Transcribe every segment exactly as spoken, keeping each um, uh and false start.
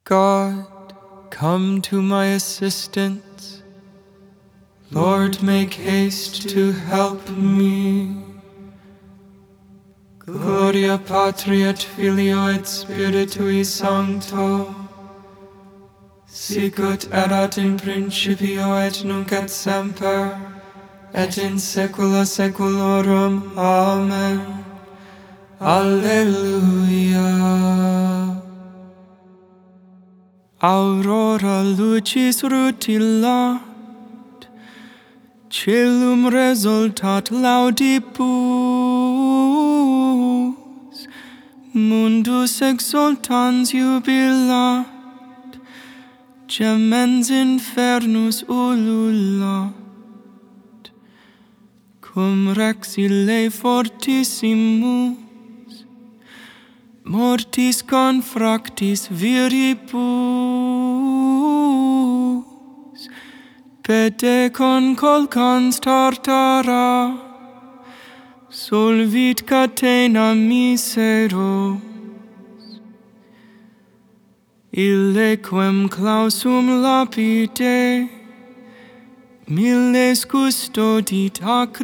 God, come to my assistance. Lord, make haste to help me. Gloria Patri et Filio et Spiritui Sancto, sicut erat in principio et nunc et semper, et in saecula saeculorum. Amen. Alleluia. Aurora lucis rutilat, Caelum resultat laudibus, mundus exultans jubilat, gemens infernus ululat, cum rex ille fortissimus, mortis confractis viribus, pede concolcans tartara, solvit catena miseros, ille quem clausum lapide, milles custodit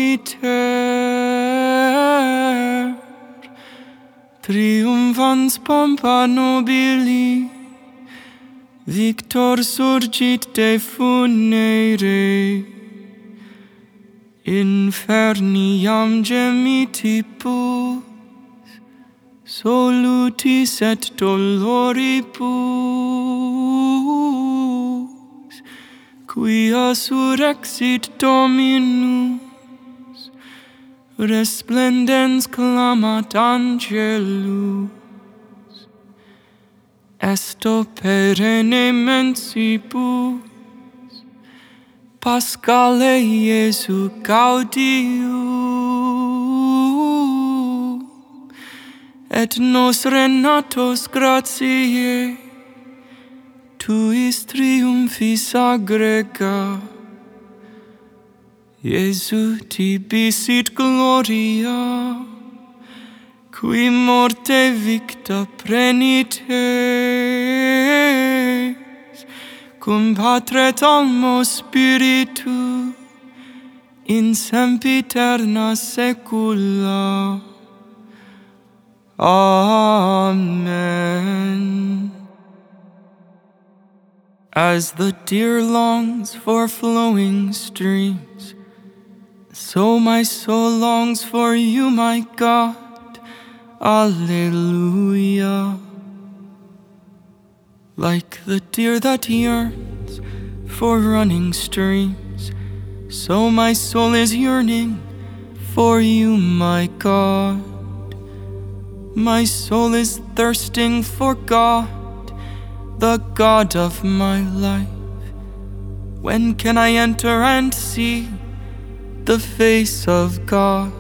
acriter, triumphans pompa nobili, victor surgit de funere, inferni iam gemitibus, solutis et doloribus, quia surrexit Dominus, resplendens clamat angelus, esto perenne mensibus, Paschale Iesu gaudium, et nos renatos gratiae, tuis triumphis aggrega. Iesu tibi sit gloria, qui morte victa prenites, cum Patre et Almo Spiritu, in sempiterna saecula. Amen. As the deer longs for flowing streams, so my soul longs for you, my God. Alleluia. Like the deer that yearns for running streams, so my soul is yearning for you, my God. My soul is thirsting for God, the God of my life. When can I enter and see the face of God?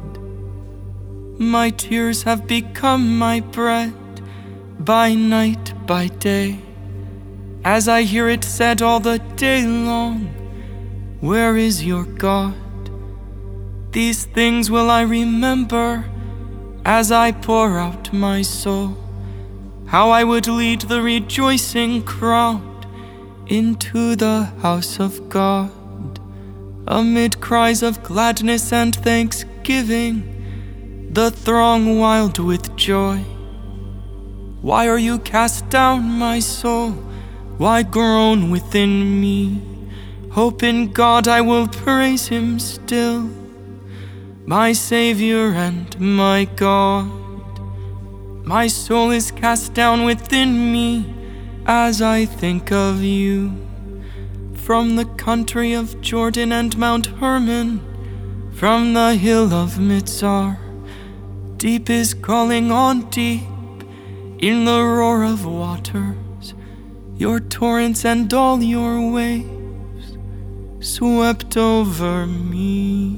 My tears have become my bread, by night, by day, as I hear it said all the day long, where is your God? These things will I remember as I pour out my soul, how I would lead the rejoicing crowd into the house of God, amid cries of gladness and thanksgiving, the throng wild with joy. Why are you cast down, my soul? Why groan within me? Hope in God, I will praise him still, my Savior and my God. My soul is cast down within me as I think of you. From the country of Jordan and Mount Hermon, from the hill of Mizar, deep is calling on deep in the roar of waters. Your torrents and all your waves swept over me.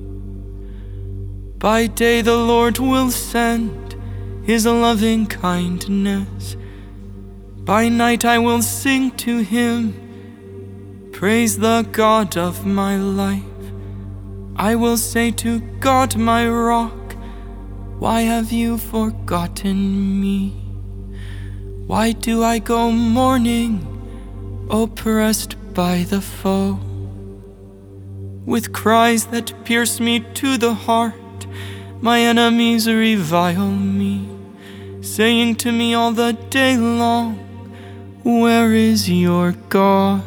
By day the Lord will send his loving kindness. By night I will sing to him, praise the God of my life. I will say to God my rock, why have you forgotten me? Why do I go mourning, oppressed by the foe? With cries that pierce me to the heart, my enemies revile me, saying to me all the day long, where is your God?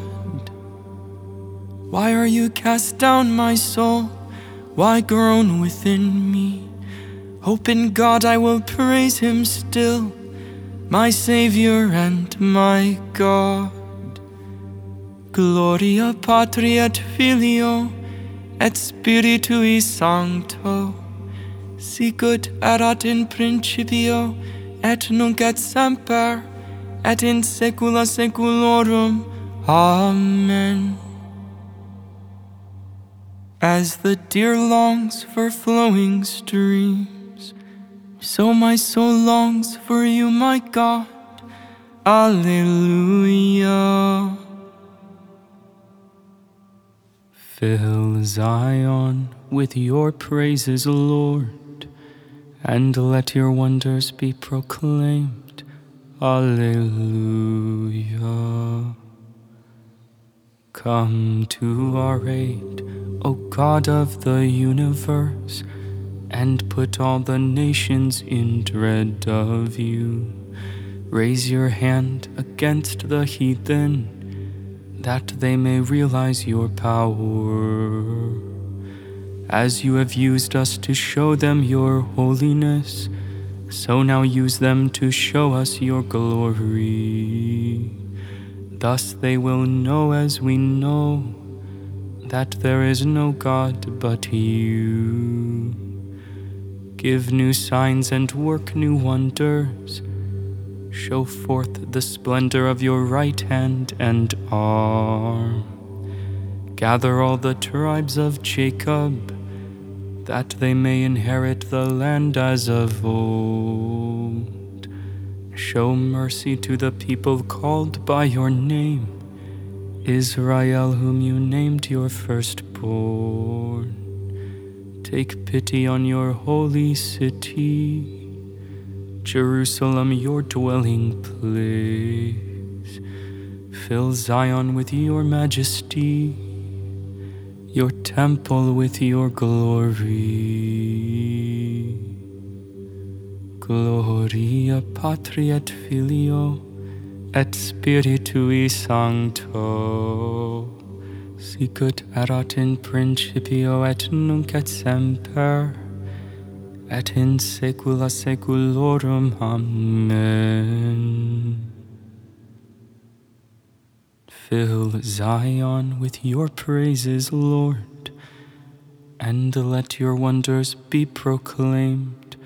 Why are you cast down, my soul? Why groan within me? Hope in God, I will praise him still, my Savior and my God. Gloria Patri et Filio et Spiritui Sancto, sicut erat in principio et nunc et semper et in saecula saeculorum. Amen. As the deer longs for flowing streams, so my soul longs for you, my God. Alleluia. Fill Zion with your praises, Lord, and let your wonders be proclaimed. Alleluia. Come to our aid, O God of the universe, and put all the nations in dread of you. Raise your hand against the heathen, that they may realize your power. As you have used us to show them your holiness, so now use them to show us your glory. Thus they will know, as we know, that there is no God but you. Give new signs and work new wonders. Show forth the splendor of your right hand and arm. Gather all the tribes of Jacob, that they may inherit the land as of old. Show mercy to the people called by your name, Israel, whom you named your firstborn. Take pity on your holy city, Jerusalem, your dwelling place. Fill Zion with your majesty, your temple with your glory. Gloria Patri et Filio et Spiritui Sancto, sicut erat in principio et nunc et semper et in saecula saeculorum. Amen. Fill Zion with your praises, Lord, and let your wonders be proclaimed.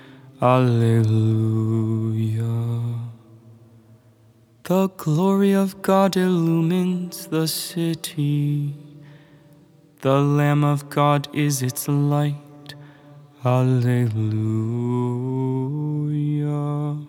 Alleluia. The glory of God illumines the city. The Lamb of God is its light. Alleluia.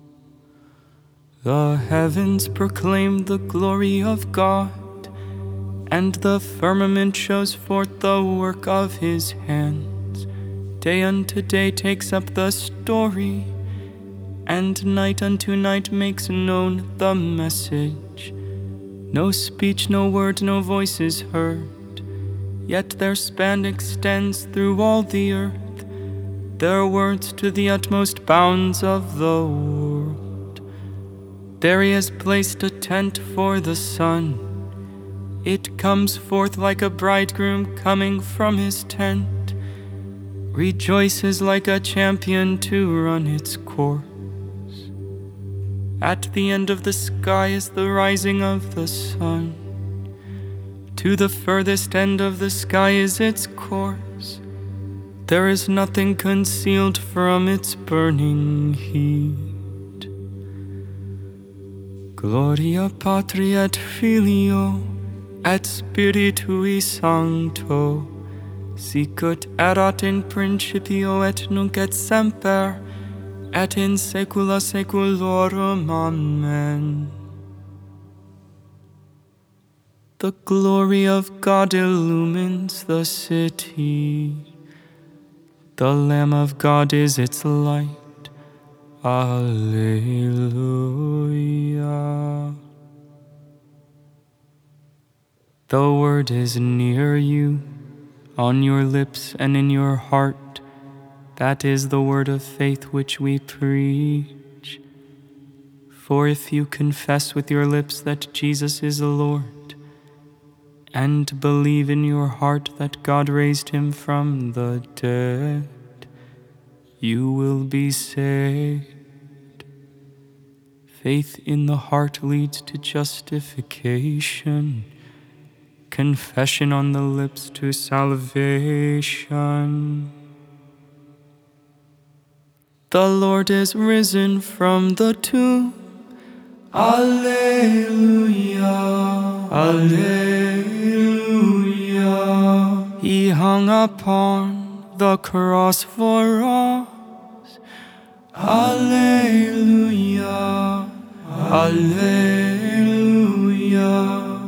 The heavens proclaim the glory of God, and the firmament shows forth the work of his hands. Day unto day takes up the story, and night unto night makes known the message. No speech, no word, no voice is heard, yet their span extends through all the earth, their words to the utmost bounds of the world. There he has placed a tent for the sun. It comes forth like a bridegroom coming from his tent, rejoices like a champion to run its course. At the end of the sky is the rising of the sun. To the furthest end of the sky is its course. There is nothing concealed from its burning heat. Gloria Patri et Filio et Spiritui Sancto, sicut erat in principio et nunc et semper et in saecula saeculorum. Amen. The glory of God illumines the city. The Lamb of God is its light. Alleluia. The word is near you, on your lips and in your heart. That is the word of faith which we preach. For if you confess with your lips that Jesus is the Lord, and believe in your heart that God raised him from the dead, you will be saved. Faith in the heart leads to justification, confession on the lips to salvation. The Lord is risen from the tomb. Alleluia, Alleluia. He hung upon the cross for us. Alleluia, Alleluia.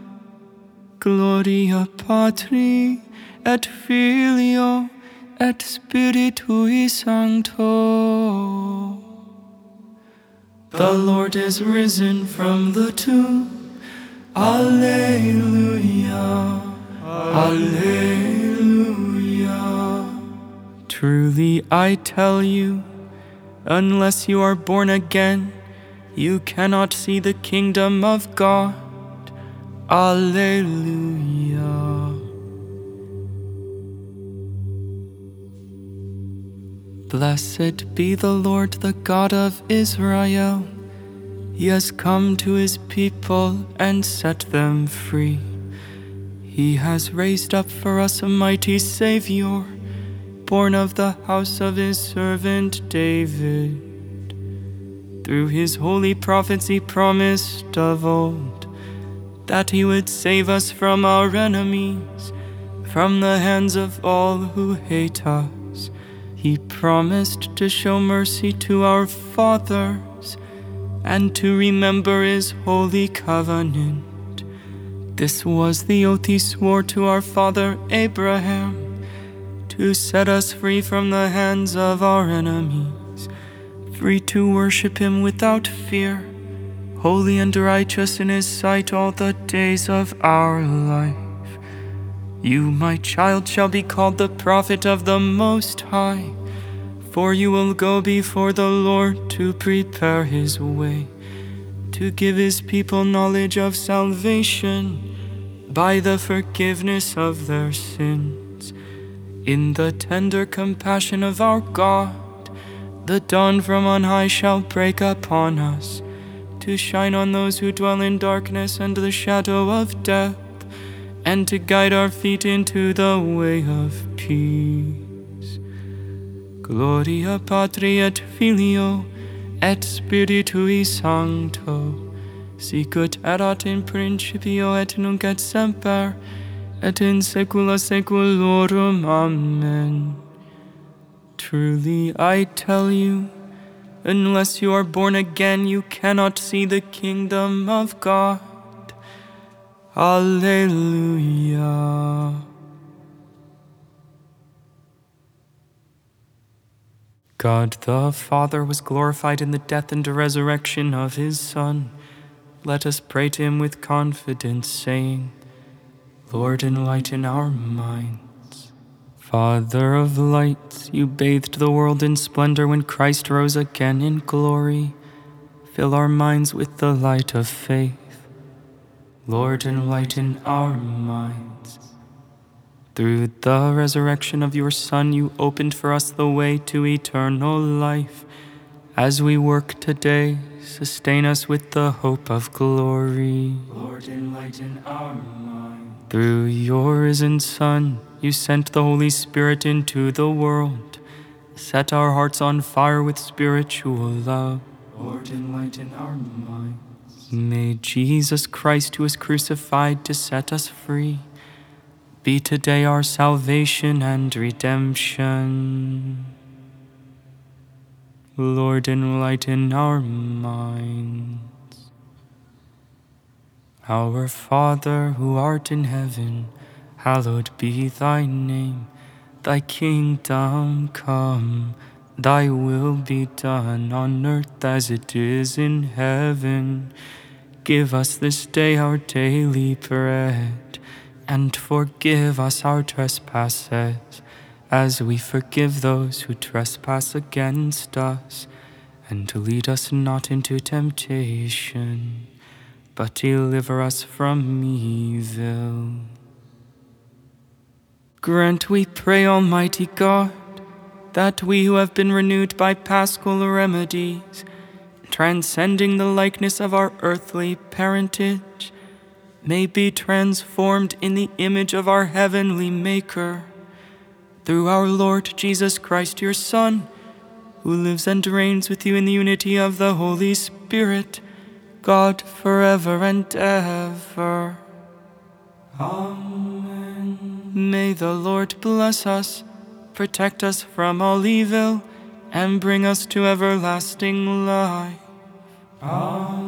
Gloria Patri et Filio et Spiritui Sancto. The Lord is risen from the tomb. Alleluia, Alleluia. Truly I tell you, unless you are born again, you cannot see the kingdom of God. Alleluia. Blessed be the Lord, the God of Israel. He has come to his people and set them free. He has raised up for us a mighty Savior, born of the house of his servant David. Through his holy prophets he promised of old that he would save us from our enemies, from the hands of all who hate us. He promised to show mercy to our fathers and to remember his holy covenant. This was the oath he swore to our father Abraham, to set us free from the hands of our enemies, free to worship him without fear, holy and righteous in his sight all the days of our life. You, my child, shall be called the prophet of the Most High, for you will go before the Lord to prepare his way, to give his people knowledge of salvation by the forgiveness of their sins. In the tender compassion of our God, the dawn from on high shall break upon us, to shine on those who dwell in darkness and the shadow of death, and to guide our feet into the way of peace. Gloria Patri et Filio et Spiritui Sancto, sic ut erat in principio et nunc et semper, et in saecula saeculorum. Amen. Truly I tell you, unless you are born again, you cannot see the kingdom of God. Alleluia. God the Father was glorified in the death and resurrection of his Son. Let us pray to him with confidence, saying, Lord, enlighten our minds. Father of lights, you bathed the world in splendor when Christ rose again in glory. Fill our minds with the light of faith. Lord, enlighten our minds. Through the resurrection of your Son, you opened for us the way to eternal life. As we work today, sustain us with the hope of glory. Lord, enlighten our minds. Through your risen Son, you sent the Holy Spirit into the world. Set our hearts on fire with spiritual love. Lord, enlighten our minds. May Jesus Christ, who was crucified to set us free, be today our salvation and redemption. Lord, enlighten our minds. Our Father, who art in heaven, hallowed be thy name. Thy kingdom come, Thy will be done on earth as it is in heaven. Give us this day our daily bread, and forgive us our trespasses, as we forgive those who trespass against us. And lead us not into temptation, but deliver us from evil. Grant, we pray, Almighty God, that we who have been renewed by paschal remedies, transcending the likeness of our earthly parentage, may be transformed in the image of our heavenly Maker. Through our Lord Jesus Christ, your Son, who lives and reigns with you in the unity of the Holy Spirit, God, forever and ever. Amen. May the Lord bless us, protect us from all evil, and bring us to everlasting life. Amen.